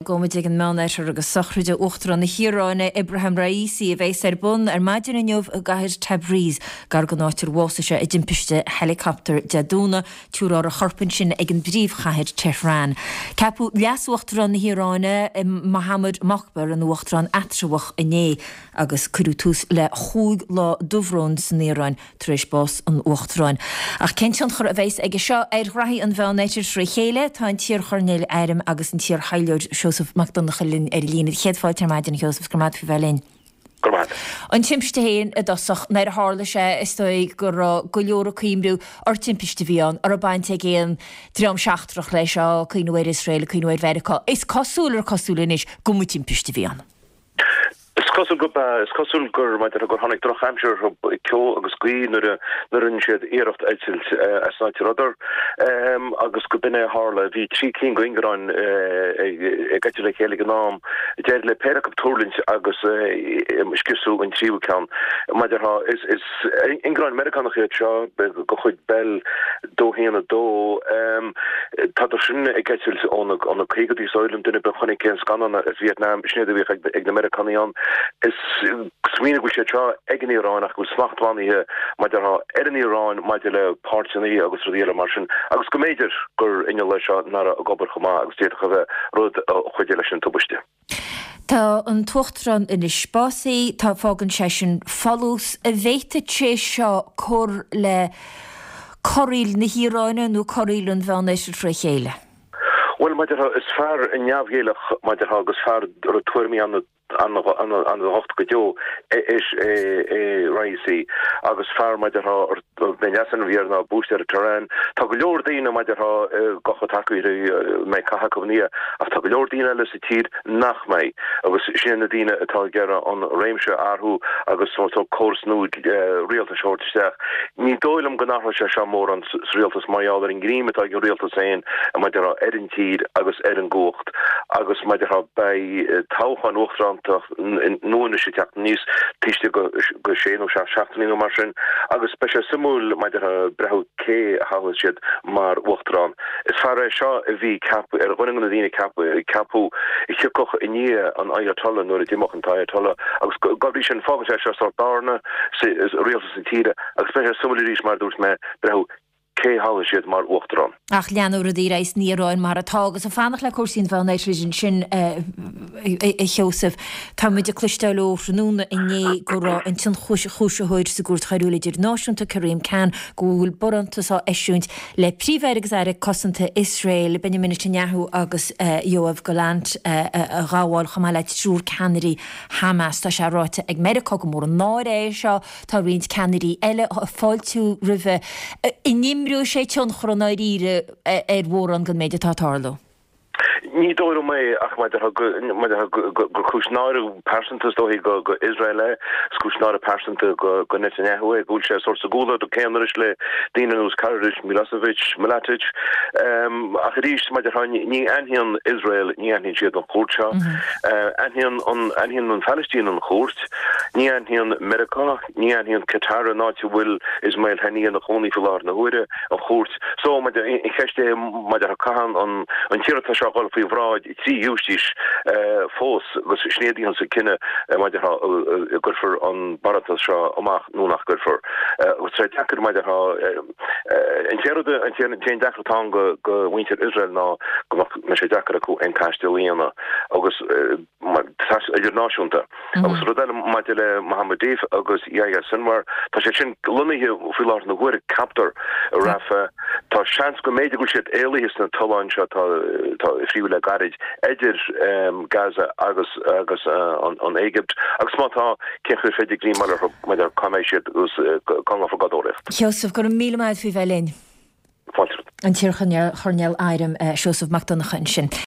gomuid an menéis agus sochruide uchtar an na Hiráine Ibrahim Raisi a bheith bun maidin inniuh a gaiir Tabriz gar go náitir Wasaise i dimpiste helicopter deadúna túrá a chorpan sin ag an bríomhchaid Tehran. Capú leasúachtar an na Hiráine Mohammed Mokhbar an uachtar an atrúach iné agus curú tús le chúig lá dúhrón san Íráin tríéis bás an uachtaráin. Ach cinan chur a bheith ag seo raithí an bheith néitir srí chéile tá an tír chornéil éirim agus an tír Hailúir Siosaf McDonagh linn lína chéadfáil termáidin Siosaf Gramad fi bhelín. An timpiste héin a dosach nair a hála sé is gur go leor cíimrú ar timpiste bhíán ar a baint géan tríam seachtrach leis seo cuiinúir Israel cuiinúir Vericá. Is cosúil cosúlanis go mu timpiste bhíán. Cosúil gur mai gur hánig troch amsir ceol agus cuí nuair an siad éireacht eitilt asnáiti rodar agus go binne hála bhí trí cín go ingrain gaiite le chéile gnám déir le péireach túrlins agus skisú in tríú ceann maidir is ingrain Americanach seo go chuid bell dó héanana dó tá sin gaiitilt an chégadí soilm duine be chonig cén scanna Vietnam snéad bhí ag na Americaníán is swine go sé ag an Iran ach go smachtwaníthe maidir an Iran maidir le páirtsaí agus rodíile mar sin agus go méidir gur inne lei seo nar a gobar chomá agus déach a bheith rud chuide leis an tubaiste. Tá an tuchtran in is spásaí tá fágan sé sin fallús a bhéite sé seo chur le choíil na Hiráine nó choíil an bhenéis trí chéile. Well maidir is fear in neamhhéalach maidir agus fear ar a tuairmí an hocht go is Raisi agus fear maidir benjasan bhíarna bústeir terrain tá go leor daoine maidir gocha takeíir mé cathacomhní ach tá go leor daoine le sa tír nach mé agus sin na daoine atá gera an réimse arthú agus córs núd rialta seirteach ní dóilm go nachra sé se mór an rialtas maiáil in gríime tá go rialtas éin a maidir an tíd agus an gocht agus maidir bei táchan uchtrán nuair sé teach níos tíiste go sé nó se seachtaí mar sin agus spe simúl maidir breth cé hail siad mar uchtrán. Is fear seo a bhí capú ar running na dtíine capú i chicoch iní an Ayatollah nuair a ddíach an Ayatollah agus gobrí sin fágan sé seo darna is rialtas an tíre agus spe simúl rís mar dúirt me breth cé hail siad mar uchtrán. Ach leanúir a dí éis níráin mar atágus a fannach le cuasín bhenéis sin i Siosaf tá muid a cluisteil ó núna inné go an tin chúiseúid sa gúirt chaúla idir náisiúnta Karim Khan gúil borantas á eisiúint le príomhhéiregus air cosanta Israel Benjamin Netanyahu agus Yoav Gallant a ráháil chumá le trúr Canadaí Hamas tá sé ráite ag America go mór an náir seo tá riint Canadaí eile fáiltú rih inimrú sé tion chronáíre bhór an go méidir tátarló. Ní dóir mé ach go chúsnáir percentas dóhí go Israel skúsnáir percenta go Netanyahu gúil sé sort a gúla do céaniris le Dínanús Karish Milosevic Milatic ach rís maidir ní anhíon Israel ní anhíonn siad an chóirse anhíonn an Palestine an chóirt ní anhíonn America ní anhíonn Qatar náte bhfuil Ismail Haniyeh na chónaí fiáir na huire an chóirt so maidir in cheiste maidir cahan an tíirtá seo gáil faoi bhráid trí ústíis fós gus snéadí an sa cinenne maidir gurfur an baratas seo amach núnach gurfur gus sé teachar maidir an té dechartá go bhaintear Israel ná go me sé dechar acu an Castellíana agus idir náisiúnta agus rodile maidir le Mohammed Deif agus Yahya Sinwar tá sé sin lunathe fiáir na bhuiir captar rafa tá seans go méidir go siad éalaíos na toláin seo tá fríúile garid idir Gaza agus an Egypt agus mátá céchir féidir grímáile maidir caméisiad gus gang á gadóirecht. Siosaf gur mí maid fi bhelín. An tír chornéil éirim Siosaf McDonagh sin.